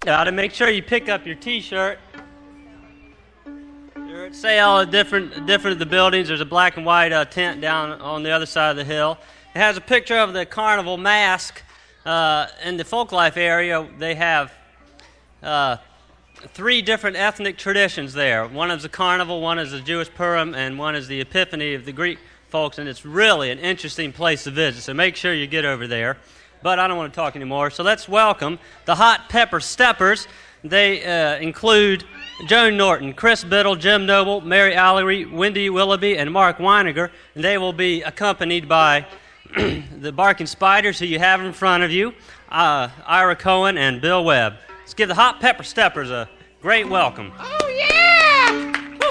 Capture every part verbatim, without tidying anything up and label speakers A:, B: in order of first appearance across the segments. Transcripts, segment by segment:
A: Uh, to make sure you pick up your T-shirt. They're at sale at different, different of the buildings. There's a black and white uh, tent down on the other side of the hill. It has a picture of the carnival mask. Uh, in the Folklife area, they have uh, three different ethnic traditions there. One is the carnival, one is the Jewish Purim, and one is the Epiphany of the Greek folks, and it's really an interesting place to visit, so make sure you get over there. But I don't want to talk anymore, so let's welcome the Hot Pepper Steppers. They uh, include Joan Norton, Chris Biddle, Jim Noble, Mary Allery, Wendy Willoughby, and Mark Weiniger, and they will be accompanied by the Barking Spiders, who you have in front of you, uh, Ira Cohen and Bill Webb. Let's give the Hot Pepper Steppers a great welcome.
B: Oh, yeah!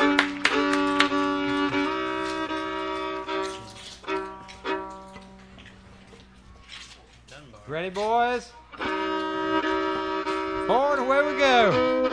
C: Ready, boys? Forward, away we go.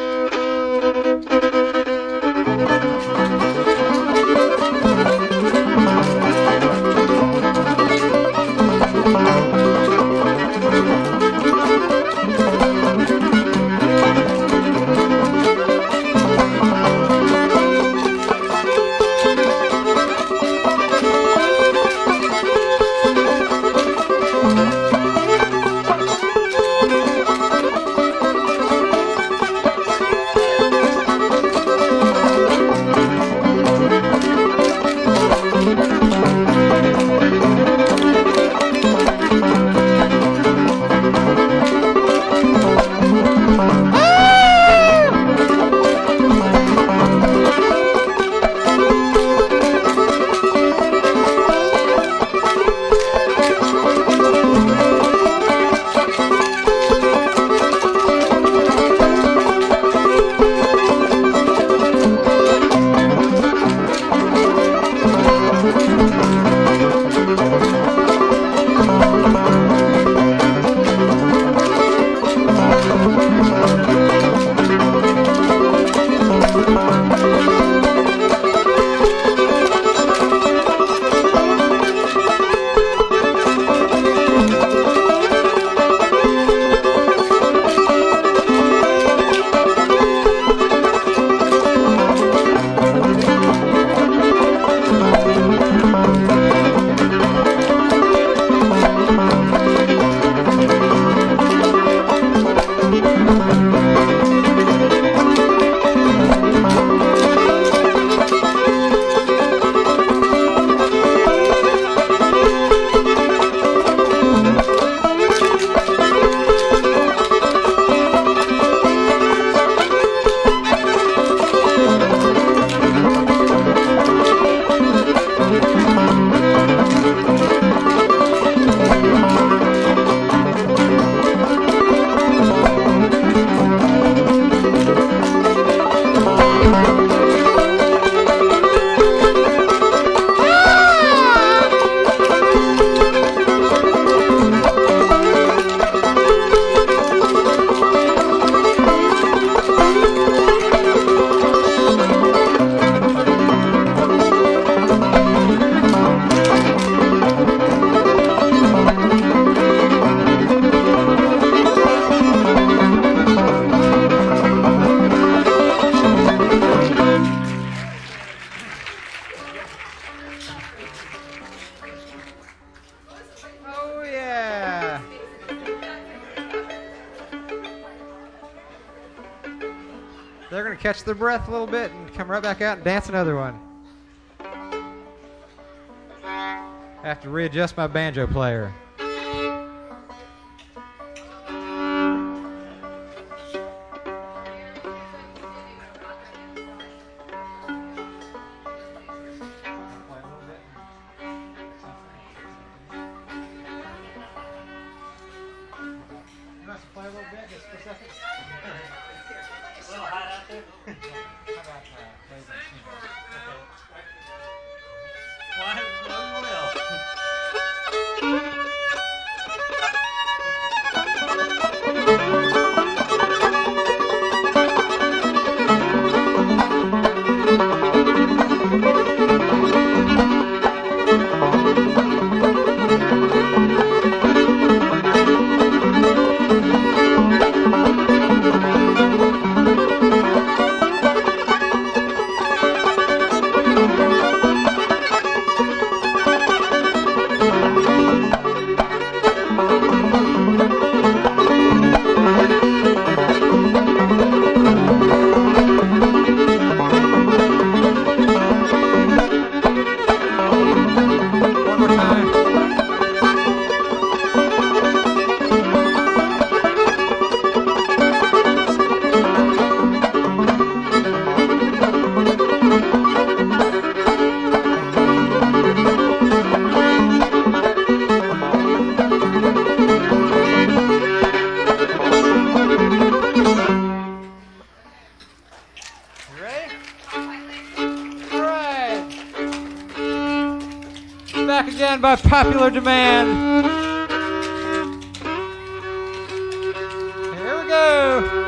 C: They're going to catch their breath a little bit and come right back out and dance another one. I have to readjust my banjo player.
B: Thank you.
C: again by popular demand. Here we go.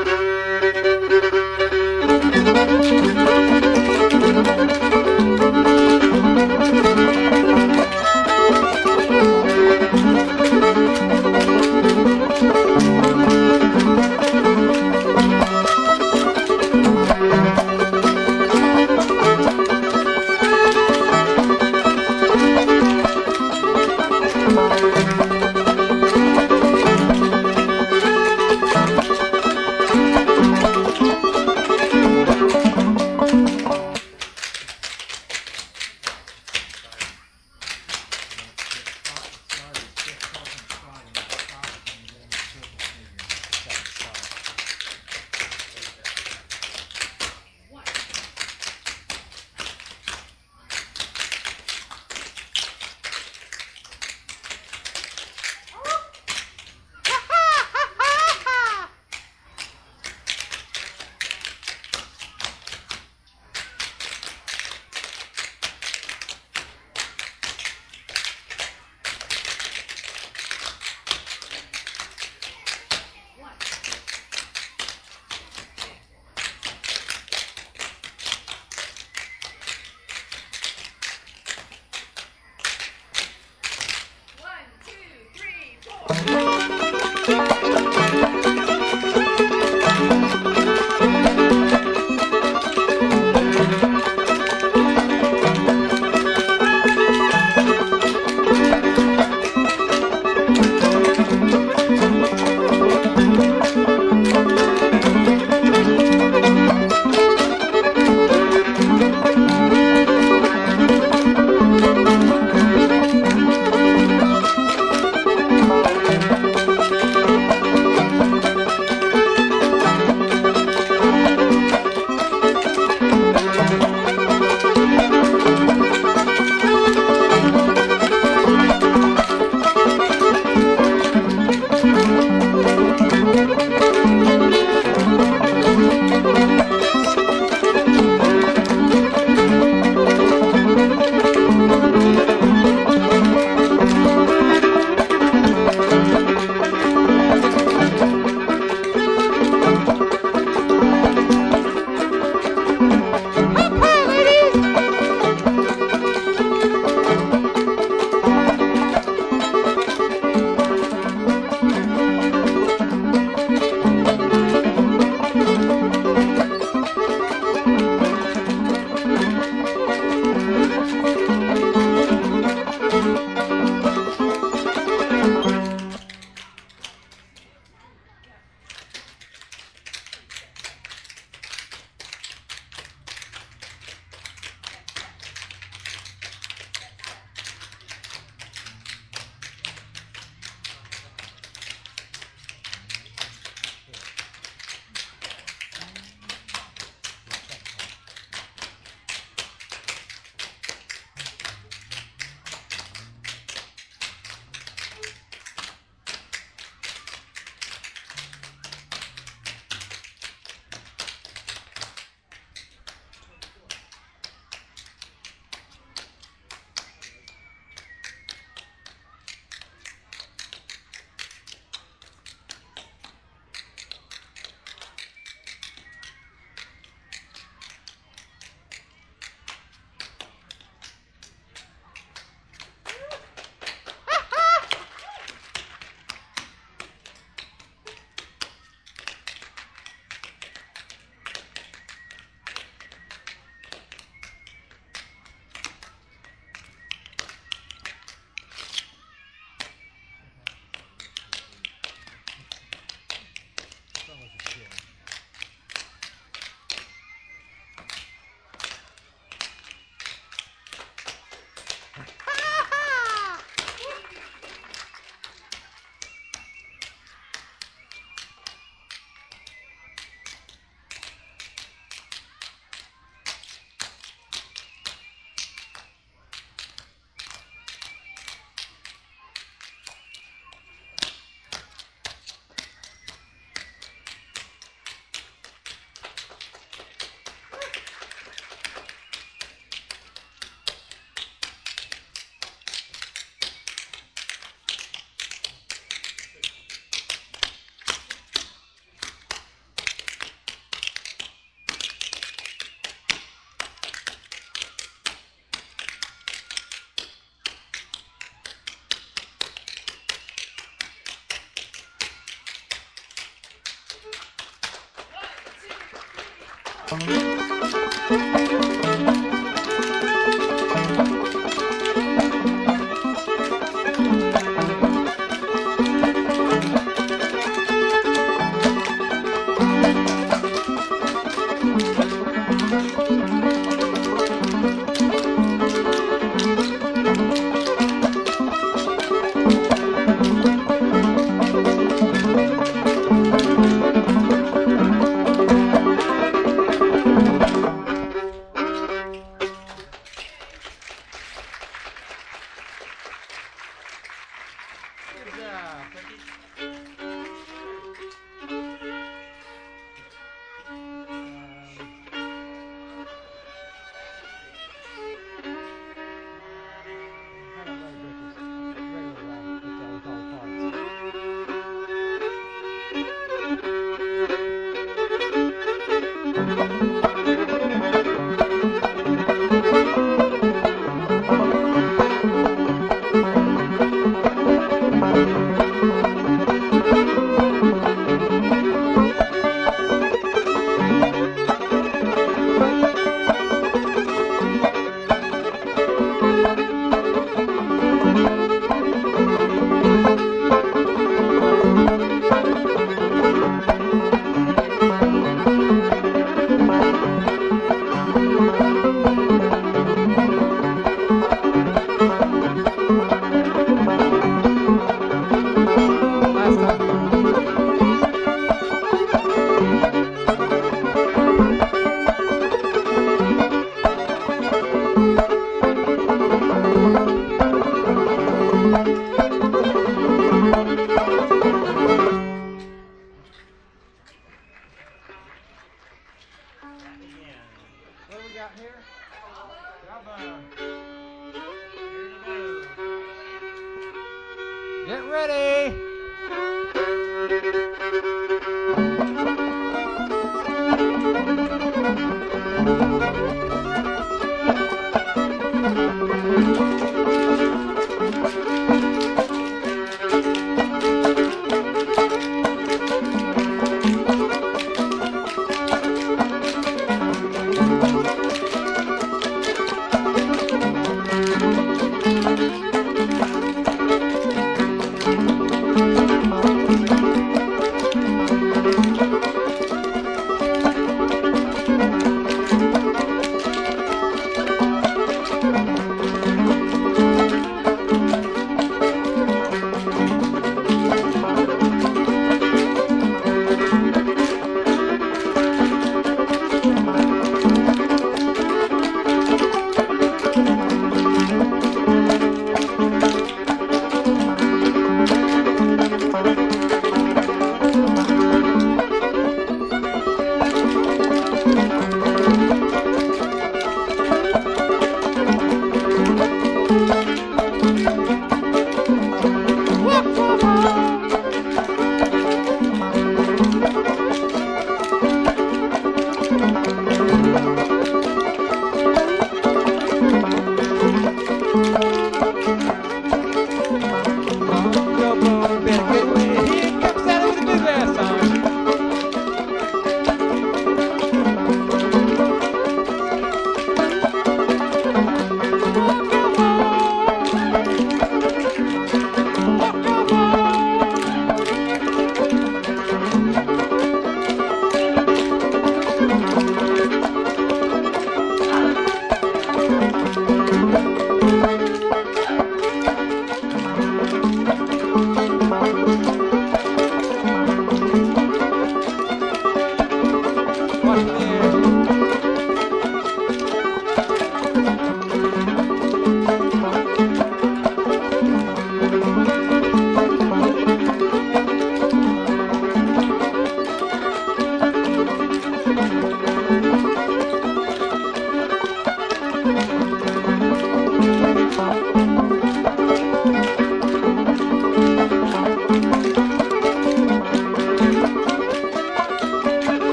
C: Get ready.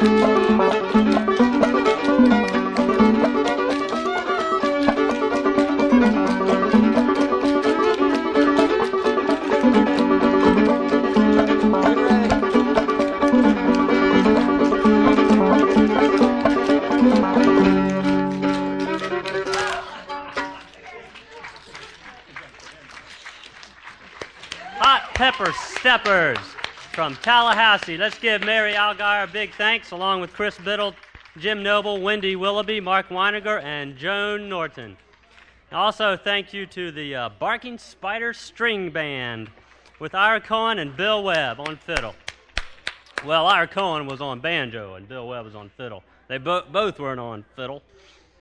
A: Hot Pepper Steppers from Tallahassee. Let's give Mary Algar a big thanks, along with Chris Biddle, Jim Noble, Wendy Willoughby, Mark Weiniger, and Joan Norton. Also, thank you to the uh, Barking Spider String Band with Ira Cohen and Bill Webb on fiddle. Well, Ira Cohen was on banjo and Bill Webb was on fiddle. They bo- both weren't on fiddle.